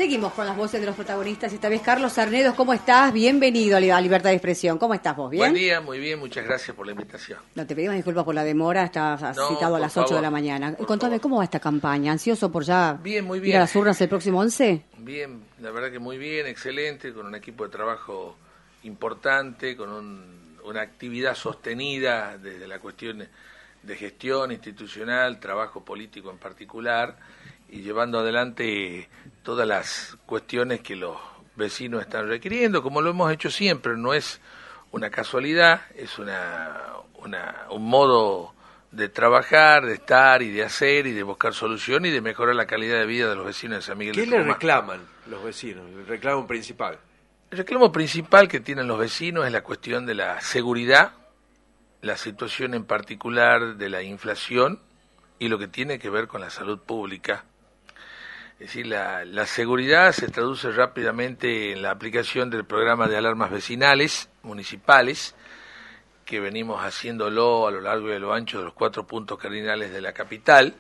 Seguimos con las voces de los protagonistas. Esta vez, Carlos Sarnedos, ¿cómo estás? Bienvenido a Libertad de Expresión. ¿Cómo estás vos? ¿Bien? Buen día, muy bien. Muchas gracias por la invitación. No te pedimos disculpas por la demora. Estás citado a las 8 de la mañana. Contame, ¿cómo va esta campaña? ¿Ansioso por ya bien, muy bien. Ir a las urnas el próximo 11? Bien, la verdad que muy bien, excelente, con un equipo de trabajo importante, con una actividad sostenida desde la cuestión de gestión institucional, trabajo político en particular, y llevando adelante todas las cuestiones que los vecinos están requiriendo, como lo hemos hecho siempre. No es una casualidad, es un modo de trabajar, de estar y de hacer y de buscar soluciones y de mejorar la calidad de vida de los vecinos de San Miguel de Tucumán. ¿Qué le reclaman los vecinos? El reclamo principal. El reclamo principal que tienen los vecinos es la cuestión de la seguridad, la situación en particular de la inflación y lo que tiene que ver con la salud pública. Es decir, la seguridad se traduce rápidamente en la aplicación del programa de alarmas vecinales, municipales, que venimos haciéndolo a lo largo y a lo ancho de los 4 puntos cardinales de la capital,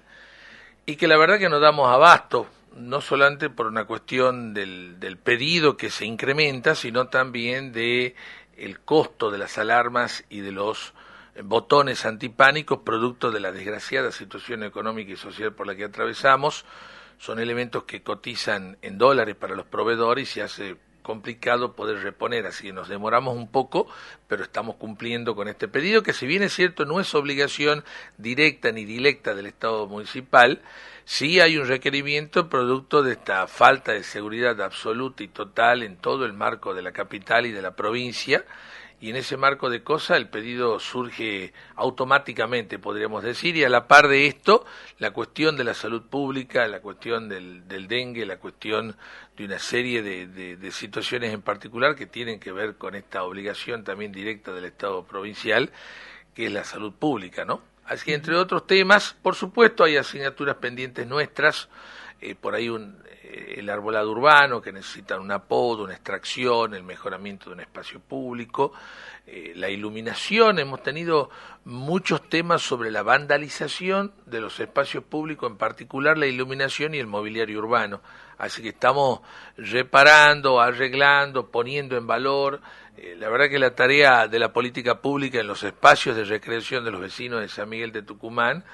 y que la verdad que no damos abasto, no solamente por una cuestión del pedido que se incrementa, sino también de el costo de las alarmas y de los botones antipánicos, producto de la desgraciada situación económica y social por la que atravesamos. Son elementos que cotizan en dólares para los proveedores y se hace complicado poder reponer, así que nos demoramos un poco, pero estamos cumpliendo con este pedido, que si bien es cierto no es obligación directa ni directa del Estado municipal, sí hay un requerimiento producto de esta falta de seguridad absoluta y total en todo el marco de la capital y de la provincia. Y en ese marco de cosas el pedido surge automáticamente, podríamos decir, y a la par de esto, la cuestión de la salud pública, la cuestión del dengue, la cuestión de una serie de situaciones en particular que tienen que ver con esta obligación también directa del Estado provincial, que es la salud pública, ¿no? Así que entre otros temas, por supuesto, hay asignaturas pendientes nuestras, por ahí el arbolado urbano, que necesita un apodo, una extracción, el mejoramiento de un espacio público, la iluminación. Hemos tenido muchos temas sobre la vandalización de los espacios públicos, en particular la iluminación y el mobiliario urbano. Así que estamos reparando, arreglando, poniendo en valor. La verdad que la tarea de la política pública en los espacios de recreación de los vecinos de San Miguel de Tucumán,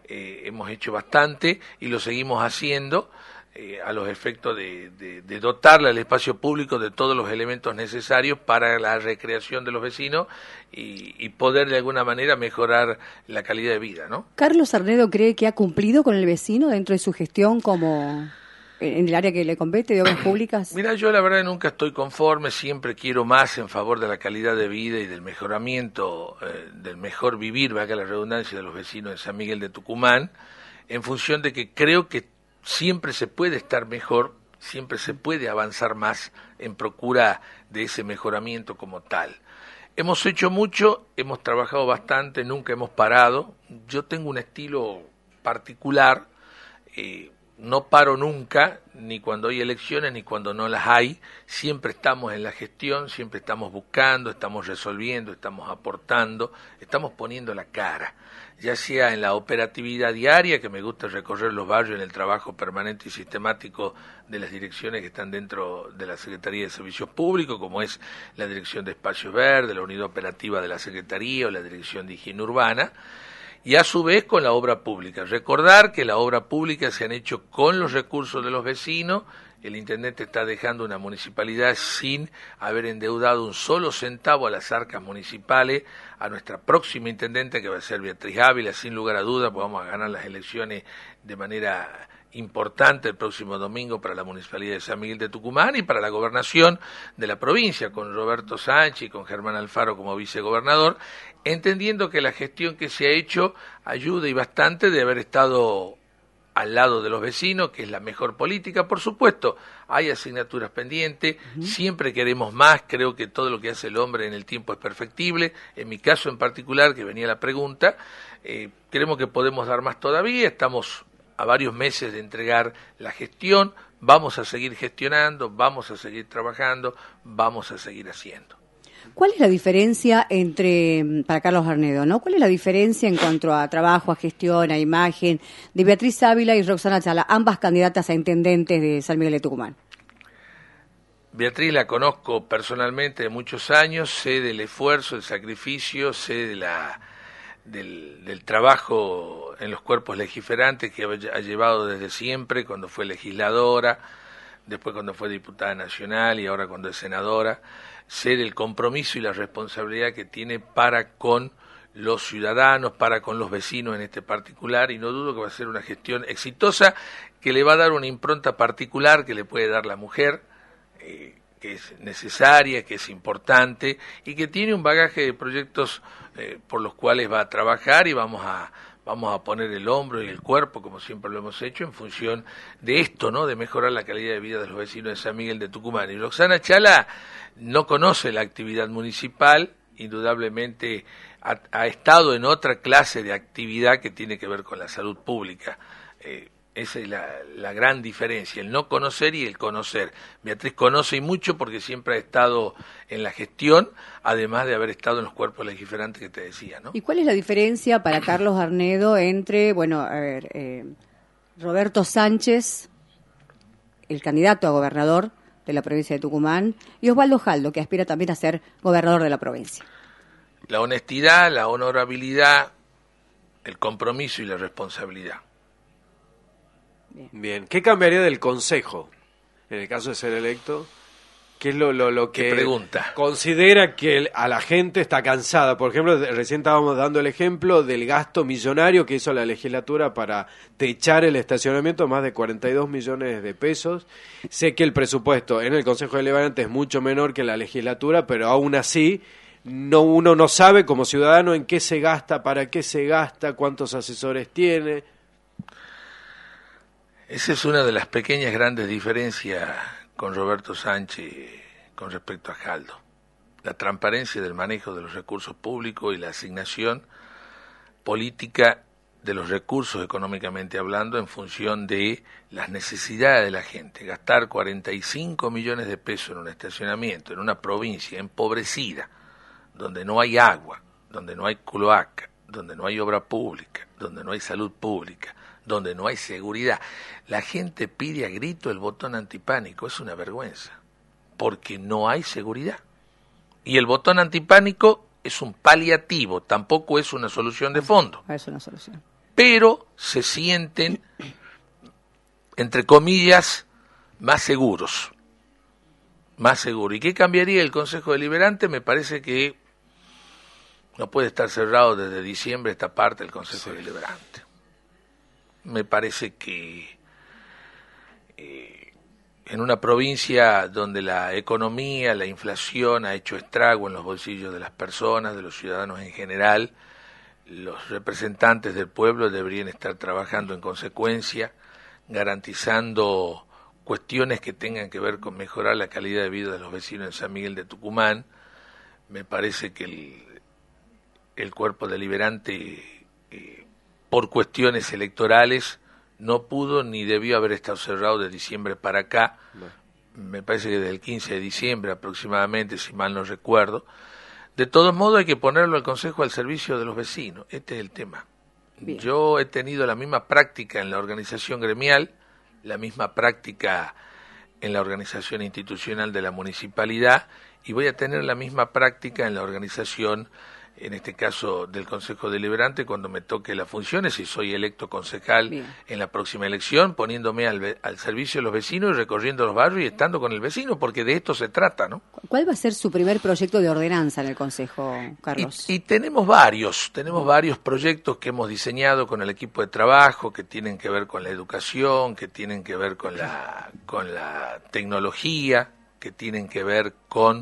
hemos hecho bastante y lo seguimos haciendo, a los efectos de dotarle al espacio público de todos los elementos necesarios para la recreación de los vecinos y poder de alguna manera mejorar la calidad de vida, ¿no? ¿Carlos Sarnedo cree que ha cumplido con el vecino dentro de su gestión como en el área que le compete de obras públicas? Mira, yo la verdad nunca estoy conforme, siempre quiero más en favor de la calidad de vida y del mejoramiento, del mejor vivir, valga la redundancia, de los vecinos de San Miguel de Tucumán, en función de que creo que siempre se puede estar mejor, siempre se puede avanzar más en procura de ese mejoramiento como tal. Hemos hecho mucho, hemos trabajado bastante, nunca hemos parado. Yo tengo un estilo particular, no paro nunca, ni cuando hay elecciones ni cuando no las hay. Siempre estamos en la gestión, siempre estamos buscando, estamos resolviendo, estamos aportando, estamos poniendo la cara, ya sea en la operatividad diaria, que me gusta recorrer los barrios en el trabajo permanente y sistemático de las direcciones que están dentro de la Secretaría de Servicios Públicos, como es la Dirección de Espacios Verdes, la Unidad Operativa de la Secretaría o la Dirección de Higiene Urbana, y a su vez con la obra pública. Recordar que la obra pública se han hecho con los recursos de los vecinos. El intendente está dejando una municipalidad sin haber endeudado un solo centavo a las arcas municipales. A nuestra próxima intendente, que va a ser Beatriz Ávila, sin lugar a dudas, pues vamos a ganar las elecciones de manera importante el próximo domingo para la Municipalidad de San Miguel de Tucumán y para la gobernación de la provincia, con Roberto Sánchez y con Germán Alfaro como vicegobernador, entendiendo que la gestión que se ha hecho ayuda y bastante de haber estado al lado de los vecinos, que es la mejor política. Por supuesto, hay asignaturas pendientes, siempre queremos más, creo que todo lo que hace el hombre en el tiempo es perfectible. En mi caso en particular, que venía la pregunta, creemos que podemos dar más todavía, estamos a varios meses de entregar la gestión, vamos a seguir gestionando, vamos a seguir trabajando, vamos a seguir haciendo. ¿Cuál es la diferencia para Carlos Sarnedo, ¿no? ¿Cuál es la diferencia en cuanto a trabajo, a gestión, a imagen de Beatriz Ávila y Roxana Chala, ambas candidatas a intendentes de San Miguel de Tucumán? Beatriz la conozco personalmente de muchos años, sé del esfuerzo, del sacrificio, sé del trabajo en los cuerpos legislantes que ha llevado desde siempre, cuando fue legisladora, después cuando fue diputada nacional y ahora cuando es senadora. Sé del compromiso y la responsabilidad que tiene para con los ciudadanos, para con los vecinos en este particular, y no dudo que va a ser una gestión exitosa que le va a dar una impronta particular que le puede dar la mujer, que es necesaria, que es importante y que tiene un bagaje de proyectos por los cuales va a trabajar, y vamos a poner el hombro y el cuerpo, como siempre lo hemos hecho, en función de esto, ¿no? De mejorar la calidad de vida de los vecinos de San Miguel de Tucumán. Y Roxana Chala no conoce la actividad municipal, indudablemente ha estado en otra clase de actividad que tiene que ver con la salud pública. Esa es la gran diferencia, el no conocer y el conocer. Beatriz conoce y mucho porque siempre ha estado en la gestión, además de haber estado en los cuerpos legislantes que te decía, ¿no? ¿Y cuál es la diferencia para Carlos Arnedo entre, Roberto Sánchez, el candidato a gobernador de la provincia de Tucumán, y Osvaldo Jaldo, que aspira también a ser gobernador de la provincia? La honestidad, la honorabilidad, el compromiso y la responsabilidad. Bien. ¿Qué cambiaría del Consejo en el caso de ser electo? ¿Qué es lo que pregunta? Considera que a la gente está cansada? Por ejemplo, recién estábamos dando el ejemplo del gasto millonario que hizo la legislatura para techar el estacionamiento, más de 42 millones de pesos. Sé que el presupuesto en el Consejo Deliberante es mucho menor que la legislatura, pero aún así uno no sabe como ciudadano en qué se gasta, para qué se gasta, cuántos asesores tiene. Esa es una de las pequeñas grandes diferencias con Roberto Sánchez con respecto a Jaldo. La transparencia del manejo de los recursos públicos y la asignación política de los recursos económicamente hablando en función de las necesidades de la gente. Gastar 45 millones de pesos en un estacionamiento, en una provincia empobrecida, donde no hay agua, donde no hay cloaca, donde no hay obra pública, donde no hay salud pública, donde no hay seguridad. La gente pide a grito el botón antipánico, es una vergüenza, porque no hay seguridad. Y el botón antipánico es un paliativo, tampoco es una solución de fondo. Es una solución. Pero se sienten, entre comillas, más seguros. Más seguros. ¿Y qué cambiaría el Consejo Deliberante? Me parece que no puede estar cerrado desde diciembre esta parte del Consejo Deliberante. Me parece que en una provincia donde la economía, la inflación ha hecho estrago en los bolsillos de las personas, de los ciudadanos en general, los representantes del pueblo deberían estar trabajando en consecuencia, garantizando cuestiones que tengan que ver con mejorar la calidad de vida de los vecinos de San Miguel de Tucumán. Me parece que el cuerpo deliberante por cuestiones electorales no pudo ni debió haber estado cerrado de diciembre para acá. Me parece que desde el 15 de diciembre aproximadamente, si mal no recuerdo. De todos modos hay que ponerlo al Consejo al servicio de los vecinos, este es el tema. Bien. Yo he tenido la misma práctica en la organización gremial, la misma práctica en la organización institucional de la municipalidad, y voy a tener la misma práctica en la organización, en este caso del Consejo Deliberante, cuando me toque las funciones, si soy electo concejal Bien. En la próxima elección, poniéndome al servicio de los vecinos y recorriendo los barrios y estando con el vecino, porque de esto se trata, ¿no? ¿Cuál va a ser su primer proyecto de ordenanza en el Consejo, Carlos? Y tenemos varios proyectos que hemos diseñado con el equipo de trabajo, que tienen que ver con la educación, que tienen que ver con la tecnología, que tienen que ver con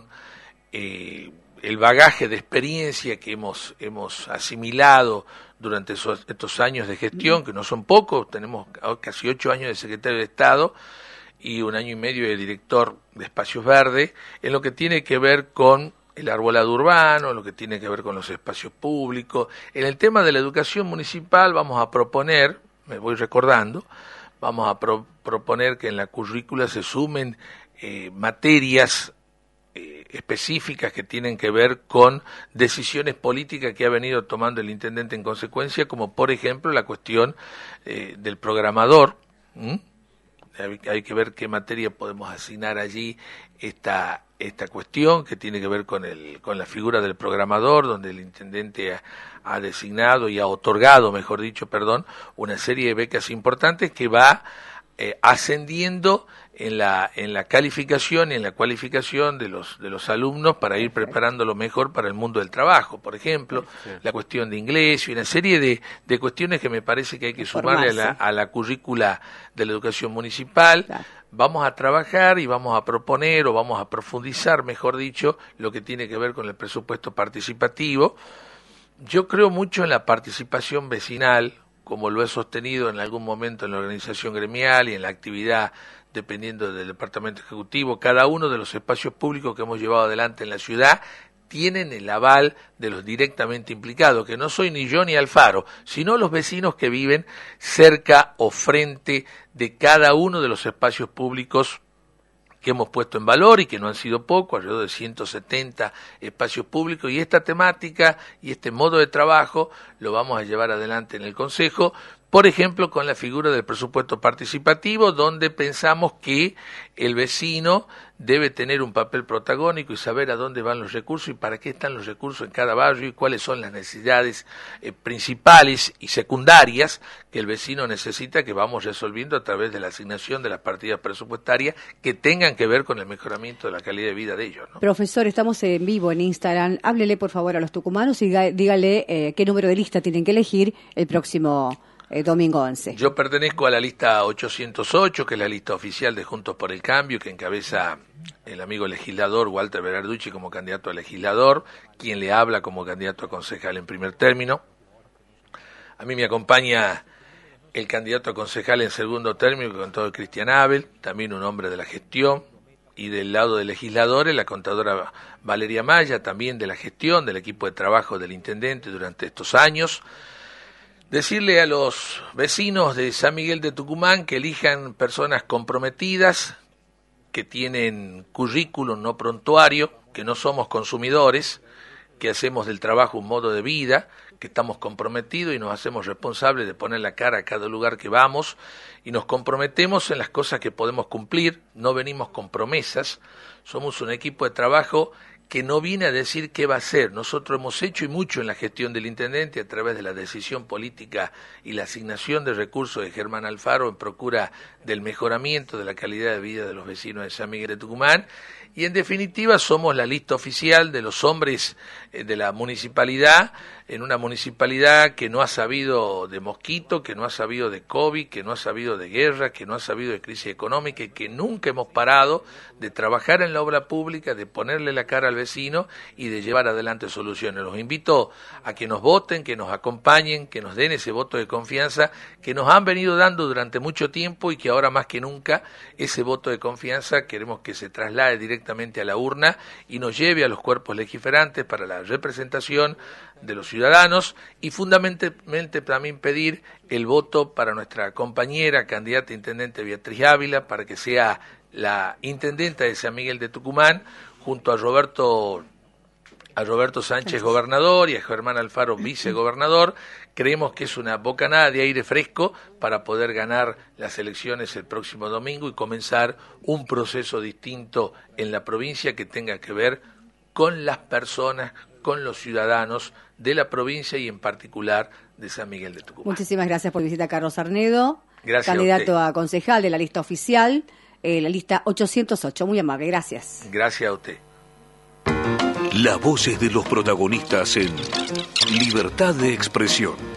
el bagaje de experiencia que hemos asimilado durante estos años de gestión, que no son pocos. Tenemos casi 8 años de secretario de Estado y 1 año y medio de director de Espacios Verdes, en lo que tiene que ver con el arbolado urbano, en lo que tiene que ver con los espacios públicos. En el tema de la educación municipal vamos a proponer, me voy recordando, vamos a proponer que en la currícula se sumen materias específicas que tienen que ver con decisiones políticas que ha venido tomando el intendente en consecuencia, como por ejemplo la cuestión del programador, Hay que ver qué materia podemos asignar allí esta cuestión que tiene que ver con la figura del programador, donde el intendente ha designado y ha otorgado, mejor dicho, una serie de becas importantes que va ascendiendo en la calificación y en la cualificación de los alumnos para ir preparándolo mejor para el mundo del trabajo. Por ejemplo, la cuestión de inglés y una serie de cuestiones que me parece que hay que sumarle a la currícula de la educación municipal. Claro. Vamos a trabajar y vamos a proponer o vamos a profundizar, mejor dicho, lo que tiene que ver con el presupuesto participativo. Yo creo mucho en la participación vecinal, como lo he sostenido en algún momento en la organización gremial y en la actividad dependiendo del departamento ejecutivo. Cada uno de los espacios públicos que hemos llevado adelante en la ciudad tienen el aval de los directamente implicados, que no soy ni yo ni Alfaro, sino los vecinos que viven cerca o frente de cada uno de los espacios públicos que hemos puesto en valor y que no han sido pocos, alrededor de 170 espacios públicos, y esta temática y este modo de trabajo lo vamos a llevar adelante en el Consejo, por ejemplo, con la figura del presupuesto participativo, donde pensamos que el vecino debe tener un papel protagónico y saber a dónde van los recursos y para qué están los recursos en cada barrio y cuáles son las necesidades principales y secundarias que el vecino necesita, que vamos resolviendo a través de la asignación de las partidas presupuestarias que tengan que ver con el mejoramiento de la calidad de vida de ellos, ¿no? Profesor, estamos en vivo en Instagram. Háblele, por favor, a los tucumanos y dígale qué número de lista tienen que elegir el próximo domingo 11. Yo pertenezco a la lista 808, que es la lista oficial de Juntos por el Cambio, que encabeza el amigo legislador Walter Berarducci como candidato a legislador, quien le habla como candidato a concejal en primer término. A mí me acompaña el candidato a concejal en segundo término, con todo Cristian Abel, también un hombre de la gestión, y del lado de legisladores, la contadora Valeria Maya, también de la gestión, del equipo de trabajo del intendente durante estos años. Decirle a los vecinos de San Miguel de Tucumán que elijan personas comprometidas, que tienen currículum no prontuario, que no somos consumidores, que hacemos del trabajo un modo de vida, que estamos comprometidos y nos hacemos responsables de poner la cara a cada lugar que vamos y nos comprometemos en las cosas que podemos cumplir, no venimos con promesas, somos un equipo de trabajo que no viene a decir qué va a hacer. Nosotros hemos hecho y mucho en la gestión del intendente a través de la decisión política y la asignación de recursos de Germán Alfaro en procura del mejoramiento de la calidad de vida de los vecinos de San Miguel de Tucumán. Y en definitiva somos la lista oficial de los hombres de la municipalidad, en una municipalidad que no ha sabido de mosquito, que no ha sabido de COVID, que no ha sabido de guerra, que no ha sabido de crisis económica y que nunca hemos parado de trabajar en la obra pública, de ponerle la cara al vecino y de llevar adelante soluciones. Los invito a que nos voten, que nos acompañen, que nos den ese voto de confianza que nos han venido dando durante mucho tiempo y que ahora más que nunca ese voto de confianza queremos que se traslade directamente a la urna y nos lleve a los cuerpos legislantes para la representación de los ciudadanos y fundamentalmente también pedir el voto para nuestra compañera candidata a intendente Beatriz Ávila para que sea la intendenta de San Miguel de Tucumán junto a Roberto Sánchez, gobernador, y a Germán Alfaro, vicegobernador. Creemos que es una bocanada de aire fresco para poder ganar las elecciones el próximo domingo y comenzar un proceso distinto en la provincia que tenga que ver con las personas, con los ciudadanos de la provincia y en particular de San Miguel de Tucumán. Muchísimas gracias por visitar, Carlos Arnedo, gracias, candidato a concejal de la lista oficial, la lista 808. Muy amable, gracias. Gracias a usted. Las voces de los protagonistas en Libertad de Expresión.